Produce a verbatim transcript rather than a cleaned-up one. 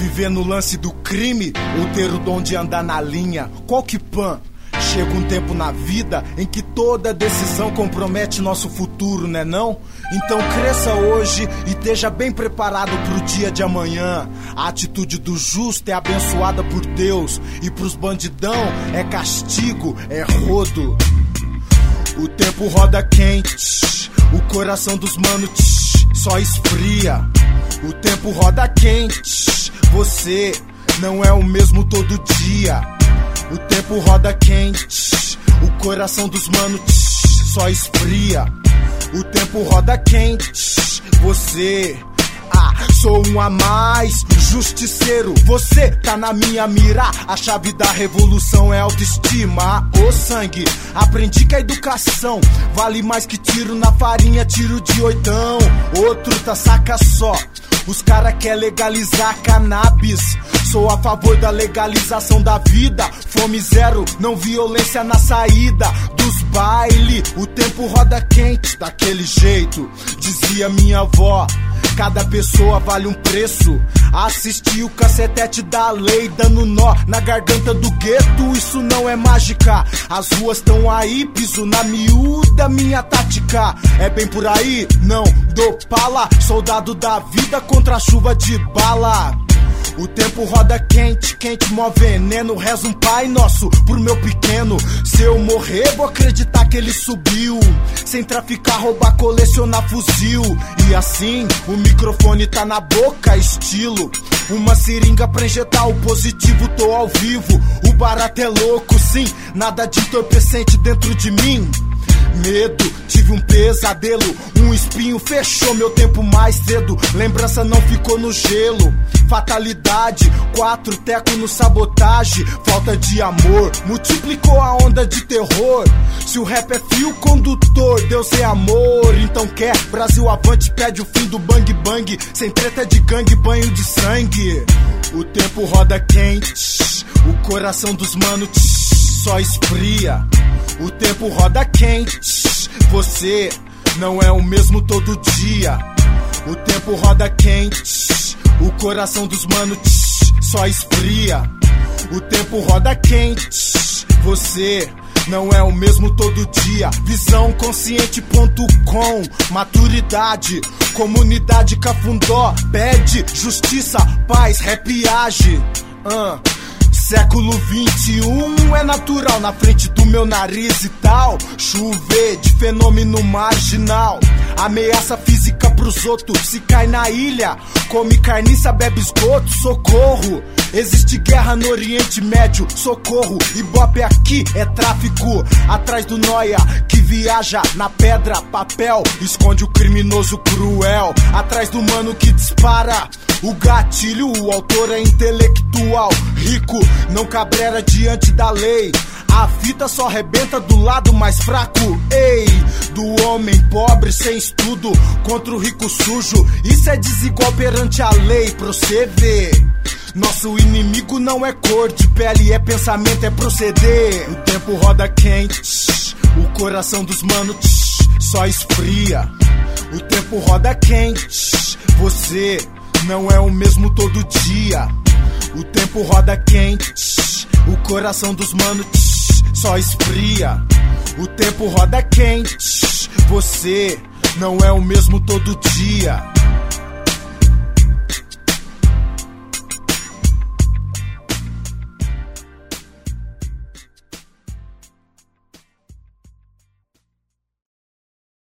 Viver no lance do crime ou ter o dom de andar na linha? Qual que pan? Chega um tempo na vida em que toda decisão compromete nosso futuro, né não? Então cresça hoje e esteja bem preparado pro dia de amanhã. A atitude do justo é abençoada por Deus, e pros bandidão é castigo, é rodo. O tempo roda quente, o coração dos mano tch, só esfria. O tempo roda quente, você não é o mesmo todo dia. O tempo roda quente, o coração dos mano tch, só esfria. O tempo roda quente, você... Ah, sou um a mais, justiceiro, você tá na minha mira. A chave da revolução é autoestima. Ô sangue, aprendi que a educação vale mais que tiro na farinha, tiro de oitão. Outro tá saca só, os cara quer legalizar cannabis. Sou a favor da legalização da vida. Fome zero, não violência na saída dos baile. O tempo roda quente, daquele jeito, dizia minha avó. Cada pessoa vale um preço. Assisti o cacetete da lei dando nó na garganta do gueto. Isso não é mágica. As ruas tão aí, piso na miúda, minha tática é bem por aí, não dou pala. Soldado da vida contra a chuva de bala. O tempo roda quente, quente, mó veneno. Reza um pai nosso pro meu pequeno. Se eu morrer, vou acreditar que ele subiu. Sem traficar, roubar, colecionar fuzil. E assim, o microfone tá na boca, estilo uma seringa pra injetar o positivo. Tô ao vivo, o barato é louco, sim. Nada de entorpecente dentro de mim. Medo, tive um pesadelo, um espinho fechou meu tempo mais cedo. Lembrança não ficou no gelo. Fatalidade, quatro teco no sabotagem. Falta de amor, multiplicou a onda de terror. Se o rap é fio condutor, Deus é amor. Então quer, Brasil avante, pede o fim do bang bang. Sem treta de gangue, banho de sangue. O tempo roda quente, o coração dos mano tch, só esfria. O tempo roda quente, você não é o mesmo todo dia. O tempo roda quente, o coração dos mano tch, só esfria. O tempo roda quente, você não é o mesmo todo dia. Visão consciente ponto com, maturidade, comunidade Cafundó, pede justiça, paz, rap age. uh. Século vinte e um é natural na frente do meu nariz e tal. Chover de fenômeno marginal. Ameaça física pros outros. Se cai na ilha, come carniça, bebe esgoto. Socorro, existe guerra no Oriente Médio. Socorro, Ibope aqui é tráfico. Atrás do noia que viaja na pedra, papel. Esconde o criminoso cruel. Atrás do mano que dispara o gatilho, o autor é intelectual. Rico, não cabrera diante da lei. A fita só rebenta do lado mais fraco. Ei, do homem pobre sem estudo contra o rico sujo. Isso é desigual perante a lei, pra você ver. Nosso inimigo não é cor de pele, é pensamento, é proceder. O tempo roda quente, o coração dos mano tch, só esfria. O tempo roda quente, você não é o mesmo todo dia. O tempo roda quente, o coração dos mano tch, só esfria. O tempo roda quente, você não é o mesmo todo dia.